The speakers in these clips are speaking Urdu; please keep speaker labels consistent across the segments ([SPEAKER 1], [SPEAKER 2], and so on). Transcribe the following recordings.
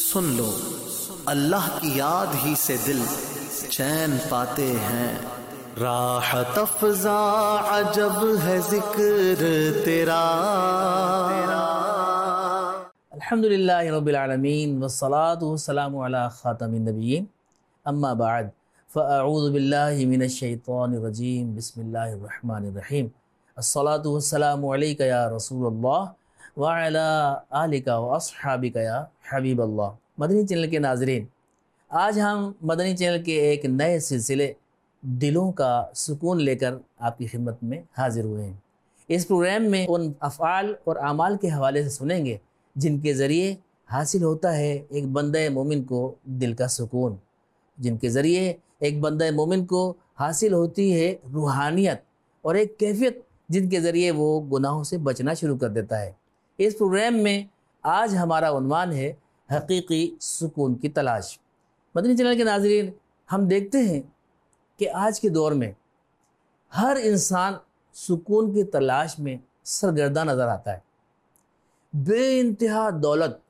[SPEAKER 1] سن لو اللہ کی یاد ہی سے دل چین پاتے ہیں، راحت افزا عجب ہے ذکر تیرا۔
[SPEAKER 2] الحمدللہ رب العالمین والصلاة والسلام علی خاتم النبیین، اما بعد فاعوذ باللہ من الشیطان الرجیم، بسم اللہ الرحمن الرحیم، الصلاة والسلام علیک یا رسول اللہ وعلی آلک واصحابک یا حبیب اللہ۔ مدنی چینل کے ناظرین، آج ہم مدنی چینل کے ایک نئے سلسلے دلوں کا سکون لے کر آپ کی خدمت میں حاضر ہوئے ہیں۔ اس پروگرام میں ان افعال اور اعمال کے حوالے سے سنیں گے جن کے ذریعے حاصل ہوتا ہے ایک بندہ مومن کو دل کا سکون، جن کے ذریعے ایک بندہ مومن کو حاصل ہوتی ہے روحانیت اور ایک کیفیت جن کے ذریعے وہ گناہوں سے بچنا شروع کر دیتا ہے۔ اس پروگرام میں آج ہمارا عنوان ہے حقیقی سکون کی تلاش۔ مدنی چینل کے ناظرین، ہم دیکھتے ہیں کہ آج کے دور میں ہر انسان سکون کی تلاش میں سرگرداں نظر آتا ہے۔ بے انتہا دولت،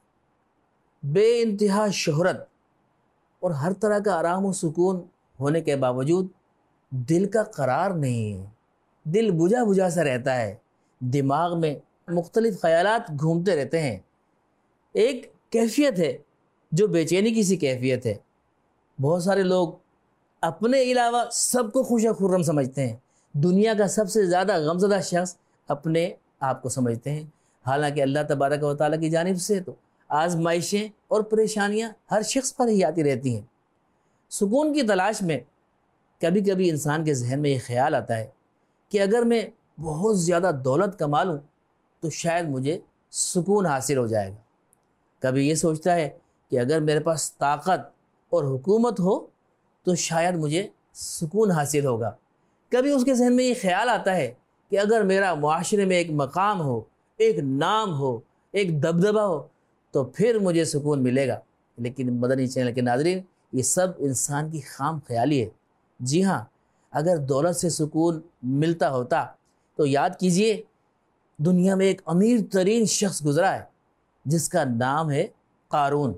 [SPEAKER 2] بے انتہا شہرت اور ہر طرح کا آرام و سکون ہونے کے باوجود دل کا قرار نہیں ہے، دل بجھا بجھا سا رہتا ہے، دماغ میں مختلف خیالات گھومتے رہتے ہیں۔ ایک کیفیت ہے جو بے چینی کی سی کیفیت ہے۔ بہت سارے لوگ اپنے علاوہ سب کو خوش و خرم سمجھتے ہیں، دنیا کا سب سے زیادہ غمزدہ شخص اپنے آپ کو سمجھتے ہیں، حالانکہ اللہ تبارک و تعالیٰ کی جانب سے تو آزمائشیں اور پریشانیاں ہر شخص پر ہی آتی رہتی ہیں۔ سکون کی تلاش میں کبھی کبھی انسان کے ذہن میں یہ خیال آتا ہے کہ اگر میں بہت زیادہ دولت کما لوں تو شاید مجھے سکون حاصل ہو جائے گا۔ کبھی یہ سوچتا ہے کہ اگر میرے پاس طاقت اور حکومت ہو تو شاید مجھے سکون حاصل ہوگا۔ کبھی اس کے ذہن میں یہ خیال آتا ہے کہ اگر میرا معاشرے میں ایک مقام ہو، ایک نام ہو، ایک دبدبہ ہو تو پھر مجھے سکون ملے گا۔ لیکن مدنی چینل کے ناظرین، یہ سب انسان کی خام خیالی ہے۔ جی ہاں، اگر دولت سے سکون ملتا ہوتا تو یاد کیجئے دنیا میں ایک امیر ترین شخص گزرا ہے جس کا نام ہے قارون۔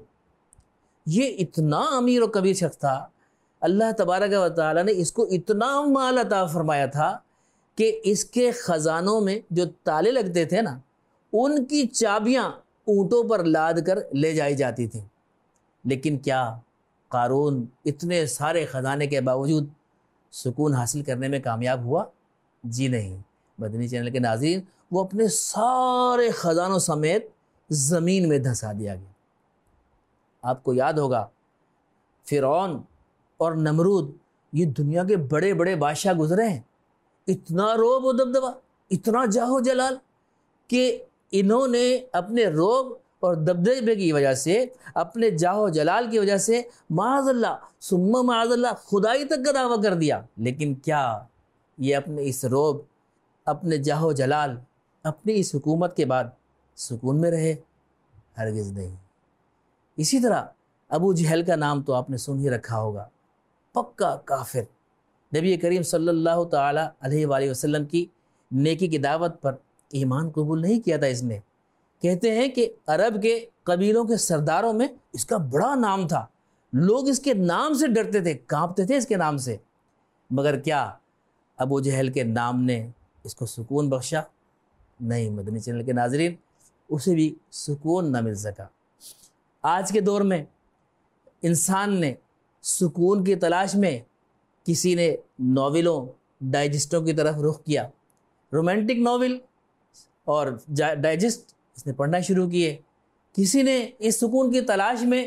[SPEAKER 2] یہ اتنا امیر و کبیر شخص تھا، اللہ تبارک و تعالیٰ نے اس کو اتنا مال عطا فرمایا تھا کہ اس کے خزانوں میں جو تالے لگتے تھے نا، ان کی چابیاں اونٹوں پر لاد کر لے جائی جاتی تھیں۔ لیکن کیا قارون اتنے سارے خزانے کے باوجود سکون حاصل کرنے میں کامیاب ہوا؟ جی نہیں۔ مدنی چینل کے ناظرین، وہ اپنے سارے خزانوں سمیت زمین میں دھسا دیا گیا۔ آپ کو یاد ہوگا فرعون اور نمرود، یہ دنیا کے بڑے بڑے بادشاہ گزرے ہیں، اتنا رعب و دبدبہ، اتنا جاہ و جلال کہ انہوں نے اپنے رعب اور دبدبے کی وجہ سے، اپنے جاہ و جلال کی وجہ سے معاذ اللہ ثم معاذ اللہ خدائی تک کا دعویٰ کر دیا۔ لیکن کیا یہ اپنے اس رعب، اپنے جاہ و جلال، اپنی اس حکومت کے بعد سکون میں رہے؟ ہرگز نہیں۔ اسی طرح ابو جہل کا نام تو آپ نے سن ہی رکھا ہوگا، پکا کافر۔ نبی کریم صلی اللہ تعالیٰ علیہ وآلہ وسلم کی نیکی کی دعوت پر ایمان قبول نہیں کیا تھا اس نے۔ کہتے ہیں کہ عرب کے قبیلوں کے سرداروں میں اس کا بڑا نام تھا، لوگ اس کے نام سے ڈرتے تھے، کانپتے تھے اس کے نام سے۔ مگر کیا ابو جہل کے نام نے اس کو سکون بخشا؟ نہیں۔ مدنی چینل کے ناظرین، اسے بھی سکون نہ مل سکا۔ آج کے دور میں انسان نے سکون کی تلاش میں کسی نے ناولوں، ڈائجسٹوں کی طرف رخ کیا، رومانٹک ناول اور ڈائجسٹ اس نے پڑھنا شروع کیے۔ کسی نے اس سکون کی تلاش میں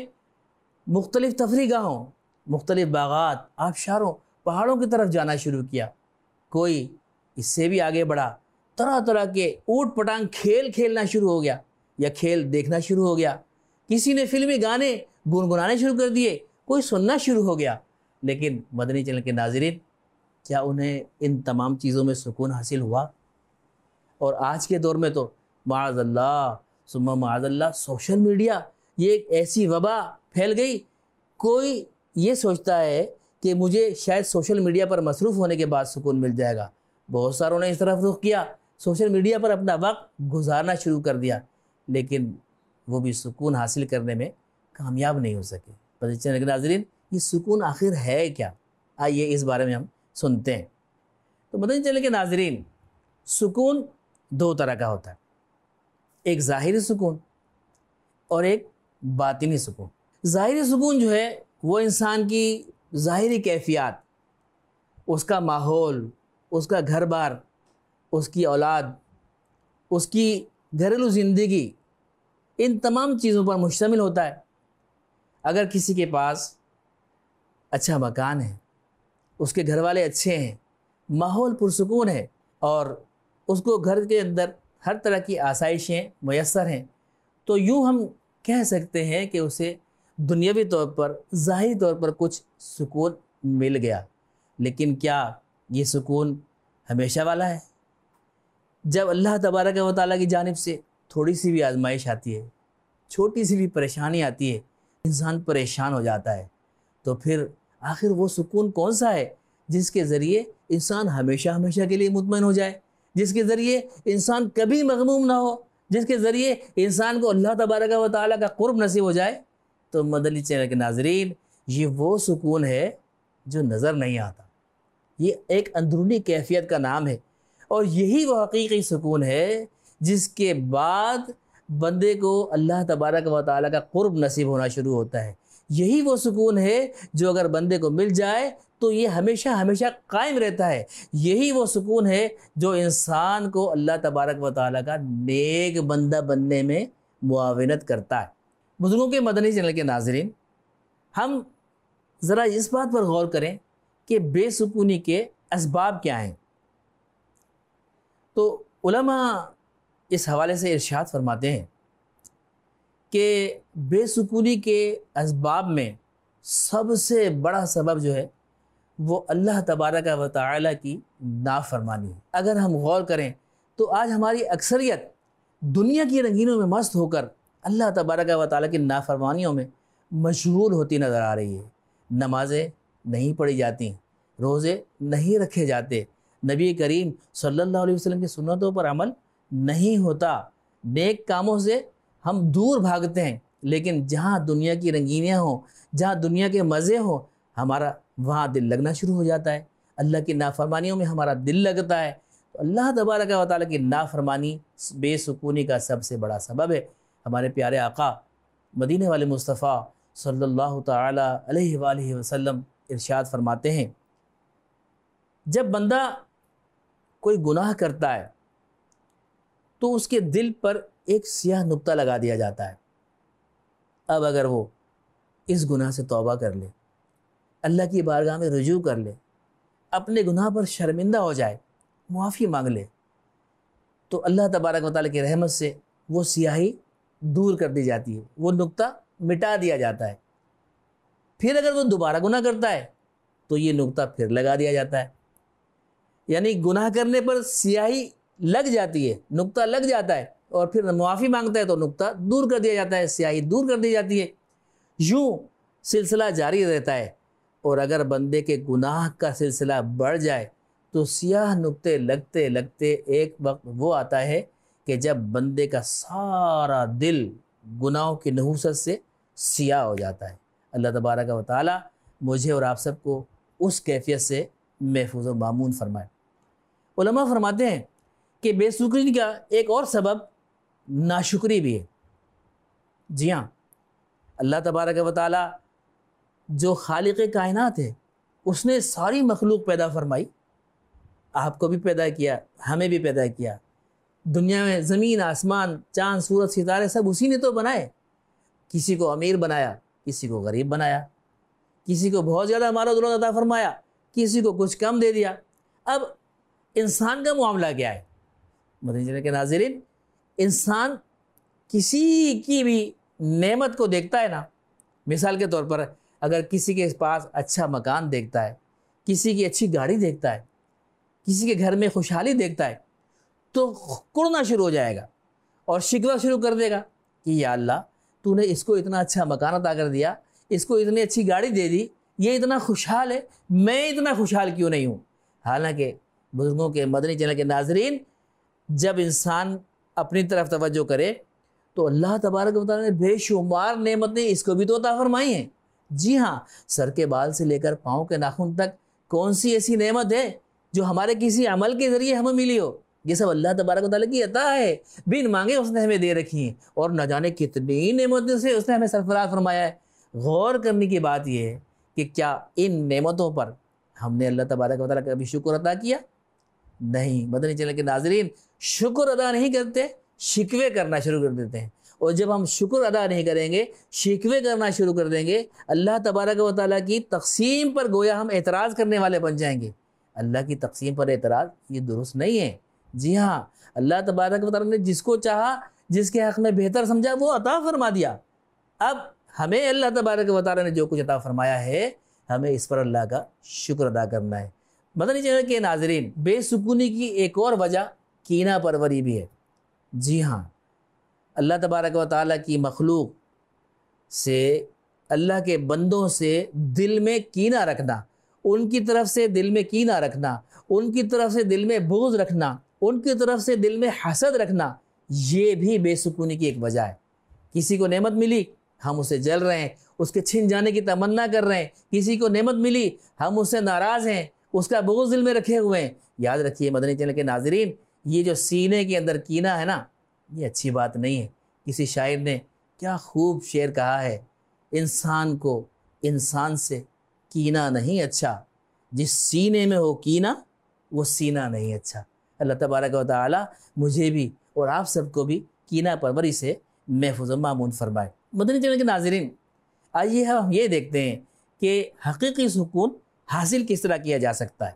[SPEAKER 2] مختلف تفریح گاہوں، مختلف باغات، آبشاروں، پہاڑوں کی طرف جانا شروع کیا۔ کوئی اس سے بھی آگے بڑھا، طرح طرح کے اوٹ پٹانگ کھیل کھیلنا شروع ہو گیا یا کھیل دیکھنا شروع ہو گیا۔ کسی نے فلمی گانے گنگنانے شروع کر دیے، کوئی سننا شروع ہو گیا۔ لیکن مدنی چینل کے ناظرین، کیا انہیں ان تمام چیزوں میں سکون حاصل ہوا؟ اور آج کے دور میں تو معاذ اللہ ثم معاذ اللہ سوشل میڈیا، یہ ایک ایسی وبا پھیل گئی، کوئی یہ سوچتا ہے کہ مجھے شاید سوشل میڈیا پر مصروف ہونے کے بعد سکون مل جائے گا۔ بہت ساروں نے اس طرف رخ کیا، سوشل میڈیا پر اپنا وقت گزارنا شروع کر دیا، لیکن وہ بھی سکون حاصل کرنے میں کامیاب نہیں ہو سکے۔ مدنی چینل کے ناظرین، یہ سکون آخر ہے کیا؟ آئیے اس بارے میں ہم سنتے ہیں۔ تو مدنی چینل کے ناظرین، سکون دو طرح کا ہوتا ہے، ایک ظاہری سکون اور ایک باطنی سکون۔ ظاہری سکون جو ہے وہ انسان کی ظاہری کیفیات، اس کا ماحول، اس کا گھر بار، اس کی اولاد، اس کی گھریلو زندگی، ان تمام چیزوں پر مشتمل ہوتا ہے۔ اگر کسی کے پاس اچھا مکان ہے، اس کے گھر والے اچھے ہیں، ماحول پرسکون ہے اور اس کو گھر کے اندر ہر طرح کی آسائشیں میسر ہیں، تو یوں ہم کہہ سکتے ہیں کہ اسے دنیاوی طور پر، ظاہری طور پر کچھ سکون مل گیا۔ لیکن کیا یہ سکون ہمیشہ والا ہے؟ جب اللہ تبارک و تعالیٰ کی جانب سے تھوڑی سی بھی آزمائش آتی ہے، چھوٹی سی بھی پریشانی آتی ہے، انسان پریشان ہو جاتا ہے، تو پھر آخر وہ سکون کون سا ہے جس کے ذریعے انسان ہمیشہ ہمیشہ کے لیے مطمئن ہو جائے، جس کے ذریعے انسان کبھی مغموم نہ ہو، جس کے ذریعے انسان کو اللہ تبارک و تعالیٰ کا قرب نصیب ہو جائے؟ تو مدنی چینل کے ناظرین، یہ وہ سکون ہے جو نظر نہیں آتا، یہ ایک اندرونی کیفیت کا نام ہے، اور یہی وہ حقیقی سکون ہے جس کے بعد بندے کو اللہ تبارک و تعالیٰ کا قرب نصیب ہونا شروع ہوتا ہے۔ یہی وہ سکون ہے جو اگر بندے کو مل جائے تو یہ ہمیشہ ہمیشہ قائم رہتا ہے۔ یہی وہ سکون ہے جو انسان کو اللہ تبارک و تعالیٰ کا نیک بندہ بننے میں معاونت کرتا ہے۔ بزرگوں کے مدنی چینل کے ناظرین، ہم ذرا اس بات پر غور کریں کہ بے سکونی کے اسباب کیا ہیں۔ تو علماء اس حوالے سے ارشاد فرماتے ہیں کہ بے سکونی کے اسباب میں سب سے بڑا سبب جو ہے وہ اللہ تبارک و تعالیٰ کی نافرمانی ہے۔ اگر ہم غور کریں تو آج ہماری اکثریت دنیا کی رنگینوں میں مست ہو کر اللہ تبارک و تعالیٰ کی نافرمانیوں میں مشغول ہوتی نظر آ رہی ہے۔ نمازیں نہیں پڑھی جاتی، روزے نہیں رکھے جاتے، نبی کریم صلی اللہ علیہ وسلم کی سنتوں پر عمل نہیں ہوتا، نیک کاموں سے ہم دور بھاگتے ہیں، لیکن جہاں دنیا کی رنگینیاں ہوں، جہاں دنیا کے مزے ہوں، ہمارا وہاں دل لگنا شروع ہو جاتا ہے، اللہ کی نافرمانیوں میں ہمارا دل لگتا ہے۔ تو اللہ تبارک و تعالیٰ کی نافرمانی بے سکونی کا سب سے بڑا سبب ہے۔ ہمارے پیارے آقا مدینے والے مصطفیٰ صلی اللہ تعالی علیہ وآلہ وسلم ارشاد فرماتے ہیں، جب بندہ کوئی گناہ کرتا ہے تو اس کے دل پر ایک سیاہ نقطہ لگا دیا جاتا ہے۔ اب اگر وہ اس گناہ سے توبہ کر لے، اللہ کی بارگاہ میں رجوع کر لے، اپنے گناہ پر شرمندہ ہو جائے، معافی مانگ لے، تو اللہ تبارک و تعالیٰ کی رحمت سے وہ سیاہی دور کر دی جاتی ہے، وہ نقطہ مٹا دیا جاتا ہے۔ پھر اگر وہ دوبارہ گناہ کرتا ہے تو یہ نقطہ پھر لگا دیا جاتا ہے، یعنی گناہ کرنے پر سیاہی لگ جاتی ہے، نقطہ لگ جاتا ہے، اور پھر معافی مانگتا ہے تو نقطہ دور کر دیا جاتا ہے، سیاہی دور کر دی جاتی ہے۔ یوں سلسلہ جاری رہتا ہے، اور اگر بندے کے گناہ کا سلسلہ بڑھ جائے تو سیاہ نقطے لگتے لگتے ایک وقت وہ آتا ہے کہ جب بندے کا سارا دل گناہوں کی نحوست سے سیاہ ہو جاتا ہے۔ اللہ تبارک و تعالیٰ مجھے اور آپ سب کو اس کیفیت سے محفوظ و مامون فرمائے۔ علماء فرماتے ہیں کہ بے سکونی کا ایک اور سبب ناشکری بھی ہے۔ جی ہاں، اللہ تبارک و تعالیٰ جو خالق کائنات ہے، اس نے ساری مخلوق پیدا فرمائی، آپ کو بھی پیدا کیا، ہمیں بھی پیدا کیا، دنیا میں زمین آسمان چاند سورج ستارے سب اسی نے تو بنائے۔ کسی کو امیر بنایا، کسی کو غریب بنایا، کسی کو بہت زیادہ مال و دولت عطا فرمایا، کسی کو کچھ کم دے دیا۔ اب انسان کا معاملہ کیا ہے؟ مدنی چینل کے ناظرین، انسان کسی کی بھی نعمت کو دیکھتا ہے نا، مثال کے طور پر اگر کسی کے پاس اچھا مکان دیکھتا ہے، کسی کی اچھی گاڑی دیکھتا ہے، کسی کے گھر میں خوشحالی دیکھتا ہے، تو کڑنا شروع ہو جائے گا اور شکوہ شروع کر دے گا کہ یا اللہ، تو نے اس کو اتنا اچھا مکان عطا کر دیا، اس کو اتنی اچھی گاڑی دے دی، یہ اتنا خوشحال ہے، میں اتنا خوشحال کیوں نہیں ہوں؟ حالانکہ بزرگوں کے مدنی چینل کے ناظرین، جب انسان اپنی طرف توجہ کرے تو اللہ تبارک و تعالیٰ نے بے شمار نعمتیں اس کو بھی تو عطا فرمائی ہیں۔ جی ہاں، سر کے بال سے لے کر پاؤں کے ناخن تک کون سی ایسی نعمت ہے جو ہمارے کسی عمل کے ذریعے ہمیں ملی ہو؟ یہ سب اللہ تبارک و تعالیٰ کی عطا ہے، بن مانگے اس نے ہمیں دے رکھی ہیں، اور نہ جانے کتنی نعمتوں سے اس نے ہمیں سرفراز فرمایا ہے۔ غور کرنے کی بات یہ ہے کہ کیا ان نعمتوں پر ہم نے اللہ تبارک و تعالیٰ کا کبھی شکر ادا کیا؟ نہیں۔ مدنی چینل کے ناظرین، شکر ادا نہیں کرتے، شکوے کرنا شروع کر دیتے ہیں، اور جب ہم شکر ادا نہیں کریں گے، شکوے کرنا شروع کر دیں گے، اللہ تبارک و تعالیٰ کی تقسیم پر گویا ہم اعتراض کرنے والے بن جائیں گے۔ اللہ کی تقسیم پر اعتراض یہ درست نہیں ہے۔ جی ہاں، اللہ تبارک و تعالیٰ نے جس کو چاہا، جس کے حق میں بہتر سمجھا، وہ عطا فرما دیا۔ اب ہمیں اللہ تبارک و تعالیٰ نے جو کچھ عطا فرمایا ہے، ہمیں اس پر اللہ کا شکر ادا کرنا ہے۔ مدنی چینل کے ناظرین، بے سکونی کی ایک اور وجہ کینہ پروری بھی ہے۔ جی ہاں، اللہ تبارک و تعالیٰ کی مخلوق سے، اللہ کے بندوں سے دل میں کینہ رکھنا، ان کی طرف سے دل میں کینہ رکھنا، ان کی طرف سے دل میں بغض رکھنا، ان کی طرف سے دل میں حسد رکھنا، یہ بھی بے سکونی کی ایک وجہ ہے۔ کسی کو نعمت ملی، ہم اسے جل رہے ہیں، اس کے چھن جانے کی تمنا کر رہے ہیں۔ کسی کو نعمت ملی، ہم اس سے ناراض ہیں، اس کا بغض دل میں رکھے ہوئے ہیں۔ یاد رکھیے مدنی چینل کے ناظرین، یہ جو سینے کے اندر کینہ ہے نا، یہ اچھی بات نہیں ہے۔ کسی شاعر نے کیا خوب شعر کہا ہے، انسان کو انسان سے کینہ نہیں اچھا، جس سینے میں ہو کینہ وہ سینہ نہیں اچھا۔ اللہ تبارک و تعالی مجھے بھی اور آپ سب کو بھی کینہ پروری سے محفوظ و مامون فرمائے۔ مدنی چینل کے ناظرین، آئیے ہم یہ دیکھتے ہیں کہ حقیقی سکون حاصل کس طرح کیا جا سکتا ہے۔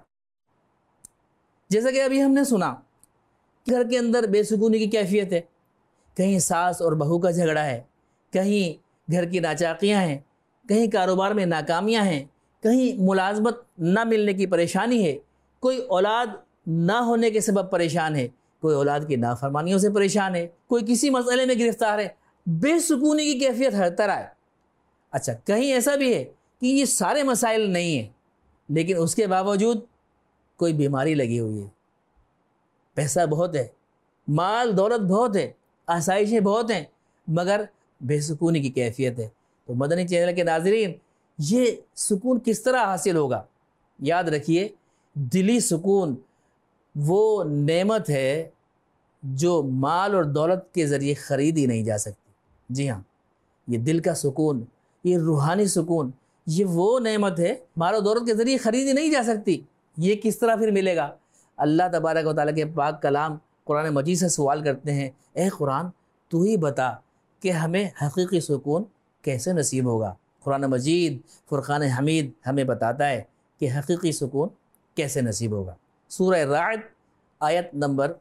[SPEAKER 2] جیسا کہ ابھی ہم نے سنا، گھر کے اندر بے سکونی کی کیفیت ہے، کہیں ساس اور بہو کا جھگڑا ہے، کہیں گھر کی ناچاقیاں ہیں، کہیں کاروبار میں ناکامیاں ہیں، کہیں ملازمت نہ ملنے کی پریشانی ہے، کوئی اولاد نہ ہونے کے سبب پریشان ہے، کوئی اولاد کی نافرمانیوں سے پریشان ہے، کوئی کسی مسئلے میں گرفتار ہے، بے سکونی کی کیفیت ہر طرح ہے۔ اچھا، کہیں ایسا بھی ہے کہ یہ سارے مسائل نہیں ہیں، لیکن اس کے باوجود کوئی بیماری لگی ہوئی ہے، پیسہ بہت ہے، مال دولت بہت ہے، آسائشیں بہت ہیں، مگر بے سکونی کی کیفیت ہے۔ تو مدنی چینل کے ناظرین، یہ سکون کس طرح حاصل ہوگا؟ یاد رکھیے، دلی سکون وہ نعمت ہے جو مال اور دولت کے ذریعے خریدی نہیں جا سکتی۔ جی ہاں، یہ دل کا سکون، یہ روحانی سکون، یہ وہ نعمت ہے مال و دولت کے ذریعے خریدی نہیں جا سکتی۔ یہ کس طرح پھر ملے گا؟ اللہ تبارک و تعالیٰ کے پاک کلام قرآن مجید سے سوال کرتے ہیں، اے قرآن تو ہی بتا کہ ہمیں حقیقی سکون کیسے نصیب ہوگا۔ قرآن مجید فرقان حمید ہمیں بتاتا ہے کہ حقیقی سکون کیسے نصیب ہوگا۔ سورہ رعد آیت نمبر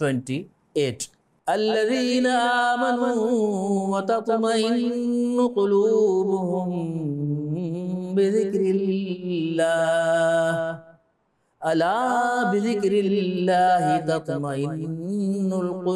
[SPEAKER 2] 28، الذین آمنوا وتطمئن قلوبهم بذکر اللہ الا بذکر اللہ تطمئن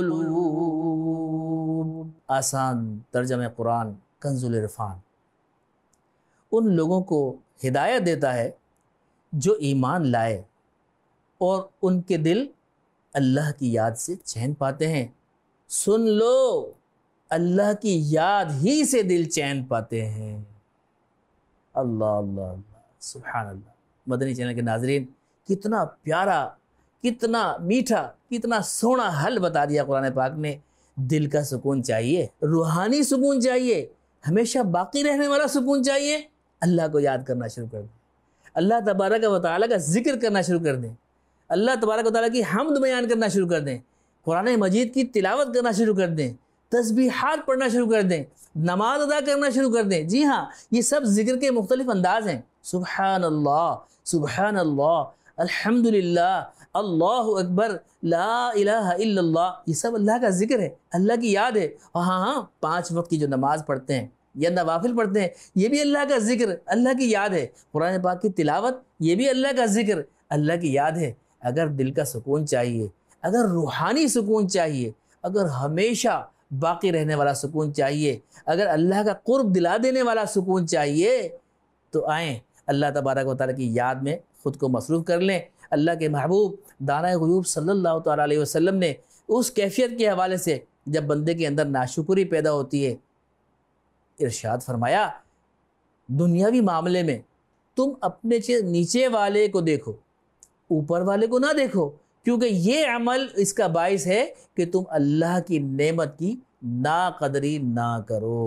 [SPEAKER 2] القلوب۔ آسان ترجمہ قرآن کنز العرفان۔ ان لوگوں کو ہدایت دیتا ہے جو ایمان لائے اور ان کے دل اللہ کی یاد سے چین پاتے ہیں۔ سن لو، اللہ کی یاد ہی سے دل چین پاتے ہیں۔ اللہ اللہ اللہ، سبحان اللہ۔ مدنی چینل کے ناظرین، کتنا پیارا، کتنا میٹھا، کتنا سونا حل بتا دیا قرآن پاک نے۔ دل کا سکون چاہیے، روحانی سکون چاہیے، ہمیشہ باقی رہنے والا سکون چاہیے، اللہ کو یاد کرنا شروع کر دیں، اللہ تبارک و تعالیٰ کا ذکر کرنا شروع کر دیں، اللہ تبارک و تعالیٰ کی حمد بیان کرنا شروع کر دیں، قرآن مجید کی تلاوت کرنا شروع کر دیں، تسبیحات پڑھنا شروع کر دیں، نماز ادا کرنا شروع کر دیں۔ جی ہاں، یہ سب ذکر کے مختلف انداز ہیں۔ سبحان اللہ، سبحان اللہ، الحمدللہ، اللہ اکبر، لا الہ الا اللہ، یہ سب اللہ کا ذکر ہے، اللہ کی یاد ہے۔ اور ہاں 5 وقت کی جو نماز پڑھتے ہیں یا نوافل پڑھتے ہیں، یہ بھی اللہ کا ذکر، اللہ کی یاد ہے۔ قرآن پاک کی تلاوت، یہ بھی اللہ کا ذکر، اللہ کی یاد ہے۔ اگر دل کا سکون چاہیے، اگر روحانی سکون چاہیے، اگر ہمیشہ باقی رہنے والا سکون چاہیے، اگر اللہ کا قرب دلا دینے والا سکون چاہیے، تو آئیں اللہ تبارک و تعالیٰ کی یاد میں خود کو مصروف کر لیں۔ اللہ کے محبوب دانائے غیوب صلی اللہ تعالیٰ علیہ وسلم نے اس کیفیت کے حوالے سے جب بندے کے اندر ناشکری پیدا ہوتی ہے، ارشاد فرمایا دنیاوی معاملے میں تم اپنے نیچے والے کو دیکھو، اوپر والے کو نہ دیکھو، کیونکہ یہ عمل اس کا باعث ہے کہ تم اللہ کی نعمت کی ناقدری نہ کرو۔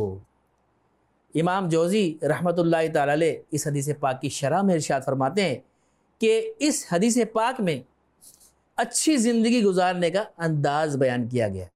[SPEAKER 2] امام جوزی رحمۃ اللہ تعالی علیہ اس حدیث پاک کی شرح میں ارشاد فرماتے ہیں کہ اس حدیث پاک میں اچھی زندگی گزارنے کا انداز بیان کیا گیا۔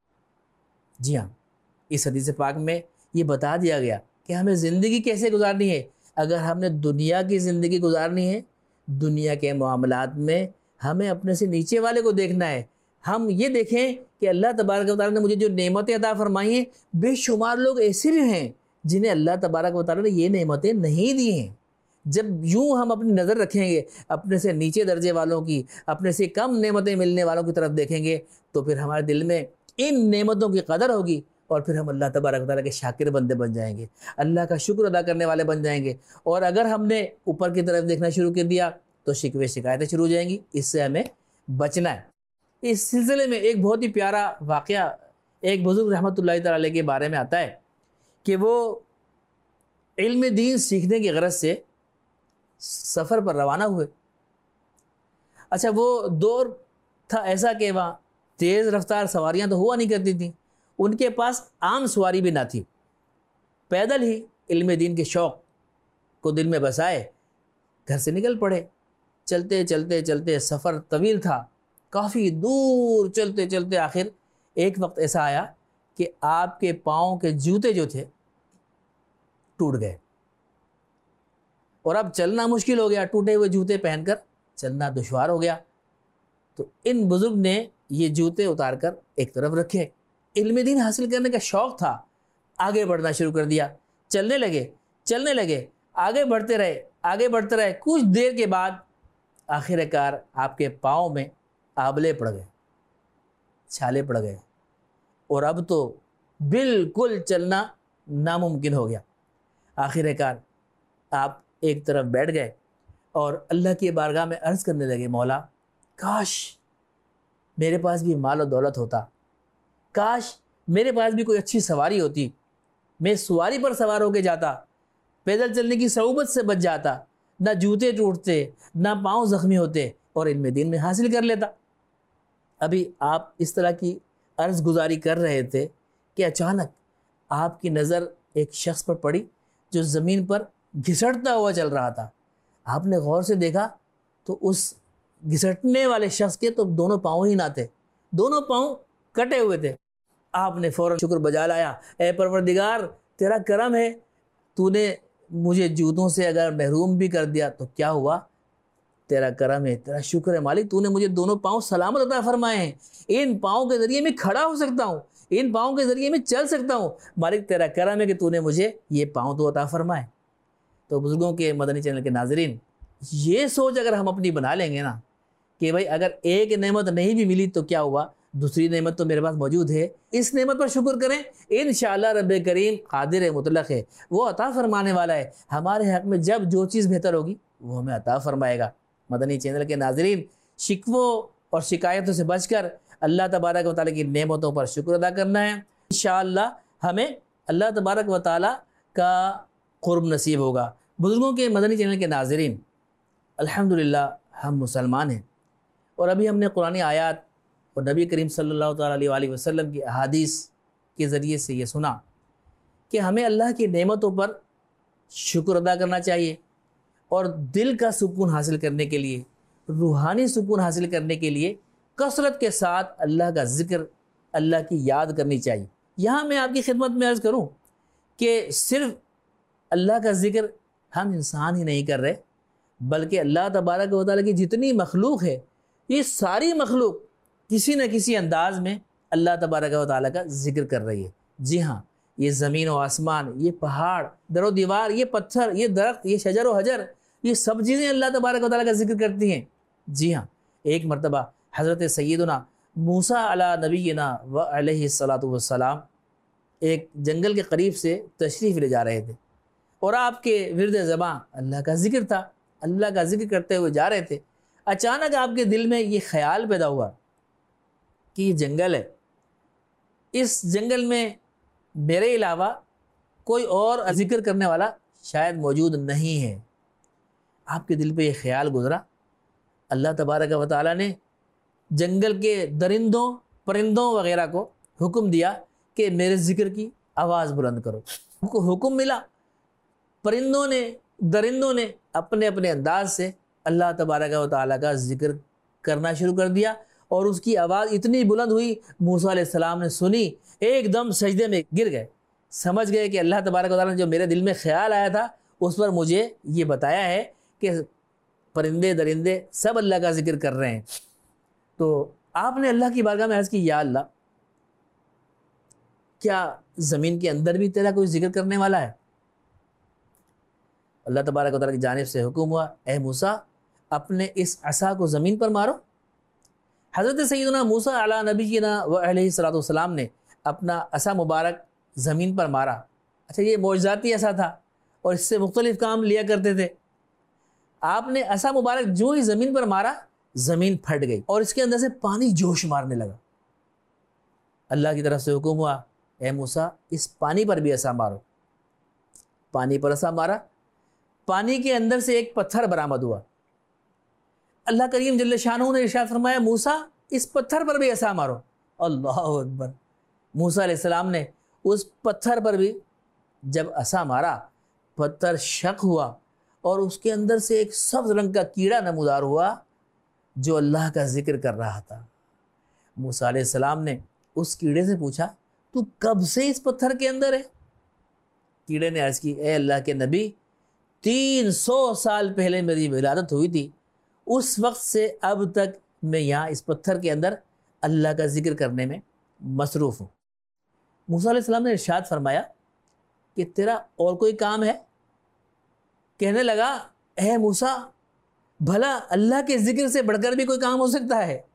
[SPEAKER 2] جی ہاں، اس حدیث پاک میں یہ بتا دیا گیا کہ ہمیں زندگی کیسے گزارنی ہے۔ اگر ہم نے دنیا کی زندگی گزارنی ہے، دنیا کے معاملات میں ہمیں اپنے سے نیچے والے کو دیکھنا ہے۔ ہم یہ دیکھیں کہ اللہ تبارک و تعالیٰ نے مجھے جو نعمتیں عطا فرمائی ہیں، بے شمار لوگ ایسے بھی ہیں جنہیں اللہ تبارک و تعالیٰ نے یہ نعمتیں نہیں دی ہیں۔ جب یوں ہم اپنی نظر رکھیں گے اپنے سے نیچے درجے والوں کی، اپنے سے کم نعمتیں ملنے والوں کی طرف دیکھیں گے، تو پھر ہمارے دل میں ان نعمتوں کی قدر ہوگی، اور پھر ہم اللہ تبارک و تعالیٰ کے شاکر بندے بن جائیں گے، اللہ کا شکر ادا کرنے والے بن جائیں گے۔ اور اگر ہم نے اوپر کی طرف دیکھنا شروع کر دیا تو شکوے شکایتیں شروع ہو جائیں گی۔ اس سے ہمیں بچنا ہے۔ اس سلسلے میں ایک بہت ہی پیارا واقعہ ایک بزرگ رحمۃ اللہ تعالی علیہ کے بارے میں آتا ہے کہ وہ علم دین سیکھنے کی غرض سے سفر پر روانہ ہوئے۔ اچھا، وہ دور تھا ایسا کہ وہاں تیز رفتار سواریاں تو ہوا نہیں کرتی تھیں، ان کے پاس عام سواری بھی نہ تھی، پیدل ہی علم دین کے شوق کو دل میں بسائے گھر سے نکل پڑے۔ چلتے چلتے چلتے سفر طویل تھا، کافی دور چلتے چلتے آخر ایک وقت ایسا آیا کہ آپ کے پاؤں کے جوتے جو تھے ٹوٹ گئے، اور اب چلنا مشکل ہو گیا، ٹوٹے ہوئے جوتے پہن کر چلنا دشوار ہو گیا۔ تو ان بزرگ نے یہ جوتے اتار کر ایک طرف رکھے، علم دین حاصل کرنے کا شوق تھا، آگے بڑھنا شروع کر دیا، چلنے لگے، آگے بڑھتے رہے۔ کچھ دیر کے بعد آخر کار آپ کے پاؤں میں آبلے پڑ گئے، چھالے پڑ گئے، اور اب تو بالکل چلنا ناممکن ہو گیا۔ آخر کار آپ ایک طرف بیٹھ گئے اور اللہ کی بارگاہ میں عرض کرنے لگے، مولا کاش میرے پاس بھی مال و دولت ہوتا، کاش میرے پاس بھی کوئی اچھی سواری ہوتی، میں سواری پر سوار ہو کے جاتا، پیدل چلنے کی صعوبت سے بچ جاتا، نہ جوتے ٹوٹتے، نہ پاؤں زخمی ہوتے، اور علم دین میں حاصل کر لیتا۔ ابھی آپ اس طرح کی عرض گزاری کر رہے تھے کہ اچانک آپ کی نظر ایک شخص پر پڑی جو زمین پر گھسٹتا ہوا چل رہا تھا۔ آپ نے غور سے دیکھا تو اس گھسٹنے والے شخص کے تو دونوں پاؤں ہی نہ تھے، دونوں پاؤں کٹے ہوئے تھے۔ آپ نے فوراً شکر بجا لایا، اے پروردگار تیرا کرم ہے، تو نے مجھے جوتوں سے اگر محروم بھی کر دیا تو کیا ہوا، تیرا کرم ہے، تیرا شکر ہے مالک، تو نے مجھے دونوں پاؤں سلامت عطا فرمائے ہیں، ان پاؤں کے ذریعے میں کھڑا ہو سکتا ہوں، ان پاؤں کے ذریعے میں چل سکتا ہوں، مالک تیرا کرم ہے کہ تو نے مجھے یہ پاؤں تو عطا فرمائے۔ تو بزرگوں کے مدنی چینل کے ناظرین، یہ سوچ اگر ہم اپنی بنا لیں گے نا کہ بھائی اگر ایک نعمت نہیں بھی ملی تو کیا ہوا، دوسری نعمت تو میرے پاس موجود ہے، اس نعمت پر شکر کریں، انشاءاللہ رب کریم قادر مطلق ہے، وہ عطا فرمانے والا ہے، ہمارے حق میں جب جو چیز بہتر ہوگی وہ ہمیں عطا فرمائے گا۔ مدنی چینل کے ناظرین، شکووں اور شکایتوں سے بچ کر اللہ تبارک و تعالیٰ کی نعمتوں پر شکر ادا کرنا ہے، انشاءاللہ ہمیں اللہ تبارک و تعالیٰ کا قرب نصیب ہوگا۔ بزرگوں کے مدنی چینل کے ناظرین، الحمدللہ ہم مسلمان ہیں، اور ابھی ہم نے قرآنی آیات اور نبی کریم صلی اللہ تعالیٰ علیہ وسلم کی احادیث کے ذریعے سے یہ سنا کہ ہمیں اللہ کی نعمتوں پر شکر ادا کرنا چاہیے، اور دل کا سکون حاصل کرنے کے لیے، روحانی سکون حاصل کرنے کے لیے کثرت کے ساتھ اللہ کا ذکر، اللہ کی یاد کرنی چاہیے۔ یہاں میں آپ کی خدمت میں عرض کروں کہ صرف اللہ کا ذکر ہم انسان ہی نہیں کر رہے، بلکہ اللہ تبارک و تعالیٰ کی جتنی مخلوق ہے، یہ ساری مخلوق کسی نہ کسی انداز میں اللہ تبارک و تعالیٰ کا ذکر کر رہی ہے۔ جی ہاں، یہ زمین و آسمان، یہ پہاڑ، در و دیوار، یہ پتھر، یہ درخت، یہ شجر و حجر، یہ سب چیزیں اللہ تبارک و تعالیٰ کا ذکر کرتی ہیں۔ جی ہاں، ایک مرتبہ حضرت سیدنا موسیٰ علی نبینا و علیہ الصلاۃ والسلام ایک جنگل کے قریب سے تشریف لے جا رہے تھے، اور آپ کے ورد زباں اللہ کا ذکر تھا، اللہ کا ذکر کرتے ہوئے جا رہے تھے۔ اچانک آپ کے دل میں یہ خیال پیدا ہوا کہ یہ جنگل ہے، اس جنگل میں میرے علاوہ کوئی اور ذکر کرنے والا شاید موجود نہیں ہے۔ آپ کے دل پہ یہ خیال گزرا، اللہ تبارک و تعالیٰ نے جنگل کے درندوں پرندوں وغیرہ کو حکم دیا کہ میرے ذکر کی آواز بلند کرو۔ ان کو حکم ملا، پرندوں نے درندوں نے اپنے اپنے انداز سے اللہ تبارک و تعالیٰ کا ذکر کرنا شروع کر دیا، اور اس کی آواز اتنی بلند ہوئی، موسیٰ علیہ السلام نے سنی، ایک دم سجدے میں گر گئے، سمجھ گئے کہ اللہ تبارک و تعالیٰ نے جو میرے دل میں خیال آیا تھا اس پر مجھے یہ بتایا ہے کہ پرندے درندے سب اللہ کا ذکر کر رہے ہیں۔ تو آپ نے اللہ کی بارگاہ میں عرض کی، یا اللہ، کیا زمین کے اندر بھی تیرا کوئی ذکر کرنے والا ہے؟ اللہ تبارک و تعالیٰ کی جانب سے حکم ہوا، اے موسیٰ، اپنے اس عصا کو زمین پر مارو۔ حضرت سیدنا موسیٰ علیہ نبینا و علیہ الصلوۃ والسلام نے اپنا عصا مبارک زمین پر مارا۔ اچھا، یہ معجزاتی عصا تھا اور اس سے مختلف کام لیا کرتے تھے۔ آپ نے عصا مبارک جو ہی زمین پر مارا، زمین پھٹ گئی اور اس کے اندر سے پانی جوش مارنے لگا۔ اللہ کی طرف سے حکم ہوا، اے موسیٰ، اس پانی پر بھی عصا مارو۔ پانی پر عصا مارا، پانی کے اندر سے ایک پتھر برآمد ہوا۔ اللہ کریم جل شانہ نے ارشاد فرمایا، موسیٰ، اس پتھر پر بھی عصا مارو۔ اللہ اکبر! موسیٰ علیہ السلام نے اس پتھر پر بھی جب عصا مارا، پتھر شق ہوا اور اس کے اندر سے ایک سبز رنگ کا کیڑا نمودار ہوا جو اللہ کا ذکر کر رہا تھا۔ موسیٰ علیہ السلام نے اس کیڑے سے پوچھا، تو کب سے اس پتھر کے اندر ہے؟ کیڑے نے عرض کی، اے اللہ کے نبی، 300 سال پہلے میری ولادت ہوئی تھی، اس وقت سے اب تک میں یہاں اس پتھر کے اندر اللہ کا ذکر کرنے میں مصروف ہوں۔ موسیٰ علیہ السلام نے ارشاد فرمایا کہ تیرا اور کوئی کام ہے؟ کہنے لگا، اے موسیٰ، بھلا اللہ کے ذکر سے بڑھ کر بھی کوئی کام ہو سکتا ہے؟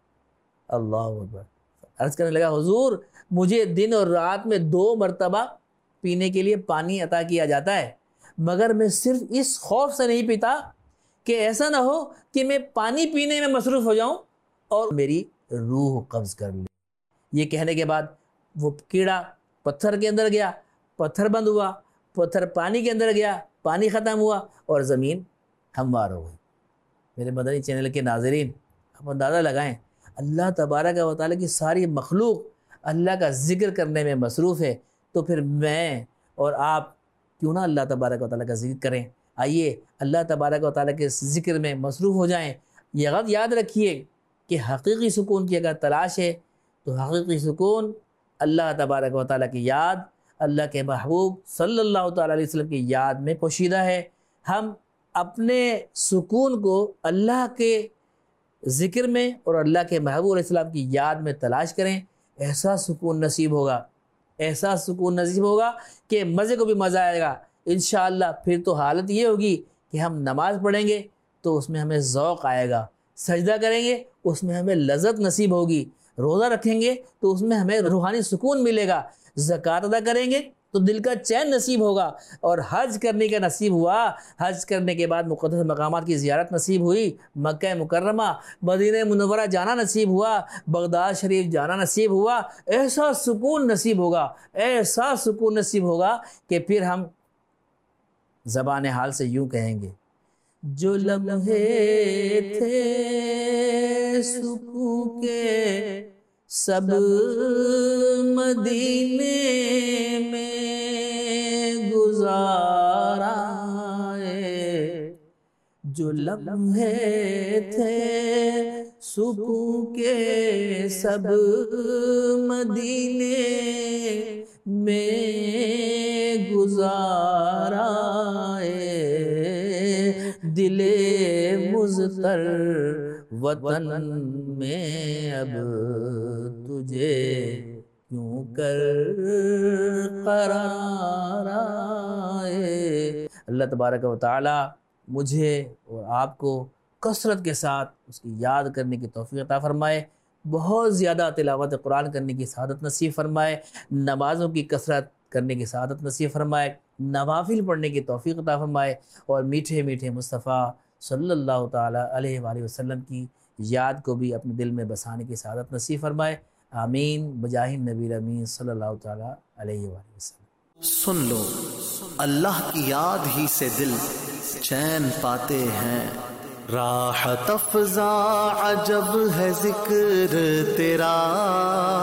[SPEAKER 2] اللہ اکبر! عرض کرنے لگا، حضور، مجھے دن اور رات میں 2 مرتبہ پینے کے لیے پانی عطا کیا جاتا ہے، مگر میں صرف اس خوف سے نہیں پیتا کہ ایسا نہ ہو کہ میں پانی پینے میں مصروف ہو جاؤں اور میری روح قبض کر لے۔ یہ کہنے کے بعد وہ کیڑا پتھر کے اندر گیا، پتھر بند ہوا، پتھر پانی کے اندر گیا، پانی ختم ہوا اور زمین ہموار ہو گئی۔ میرے مدنی چینل کے ناظرین، آپ اندازہ لگائیں، اللہ تبارک و تعالیٰ کی ساری مخلوق اللہ کا ذکر کرنے میں مصروف ہے، تو پھر میں اور آپ کیوں نہ اللہ تبارک و تعالیٰ کا ذکر کریں؟ آئیے اللہ تبارک و تعالیٰ کے ذکر میں مصروف ہو جائیں۔ یہ غلط یاد رکھیے کہ حقیقی سکون کی اگر تلاش ہے تو حقیقی سکون اللہ تبارک و تعالیٰ کی یاد، اللہ کے محبوب صلی اللہ تعالیٰ علیہ وسلم کی یاد میں پوشیدہ ہے۔ ہم اپنے سکون کو اللہ کے ذکر میں اور اللہ کے محبوب علیہ السلام کی یاد میں تلاش کریں، ایسا سکون نصیب ہوگا، ایسا سکون نصیب ہوگا کہ مزے کو بھی مزہ آئے گا انشاءاللہ۔ پھر تو حالت یہ ہوگی کہ ہم نماز پڑھیں گے تو اس میں ہمیں ذوق آئے گا، سجدہ کریں گے اس میں ہمیں لذت نصیب ہوگی، روزہ رکھیں گے تو اس میں ہمیں روحانی سکون ملے گا، زکوٰۃ ادا کریں گے تو دل کا چین نصیب ہوگا، اور حج کرنے کا نصیب ہوا، حج کرنے کے بعد مقدس مقامات کی زیارت نصیب ہوئی، مکہ مکرمہ مدینہ منورہ جانا نصیب ہوا، بغداد شریف جانا نصیب ہوا، ایسا سکون نصیب ہوگا، ایسا سکون نصیب ہوگا کہ پھر ہم زبان حال سے یوں کہیں گے، جو لمحے تھے سکون کے سب مدینے میں گزارا ہے، جو لمحے تھے سکون کے سب مدینے میں گزارا ہے، دل مضطر وطن میں اب تجھے کیوں کر قرار آئے۔ اللہ تبارک و تعالی مجھے اور آپ کو کثرت کے ساتھ اس کی یاد کرنے کی توفیق عطا فرمائے، بہت زیادہ تلاوت قرآن کرنے کی سعادت نصیب فرمائے، نمازوں کی کثرت کرنے کی سعادت نصیب فرمائے، نوافل پڑھنے کی توفیق عطا فرمائے، اور میٹھے میٹھے مصطفیٰ صلی اللہ تعالیٰ علیہ وآلہ وسلم کی یاد کو بھی اپنے دل میں بسانے کی سعادت نصیب فرمائے۔ آمین بجاہ نبی امین صلی اللہ تعالی علیہ وآلہ وسلم۔
[SPEAKER 1] سن لو اللہ کی یاد ہی سے دل چین پاتے ہیں، راحت افزا عجب ہے ذکر تیرا،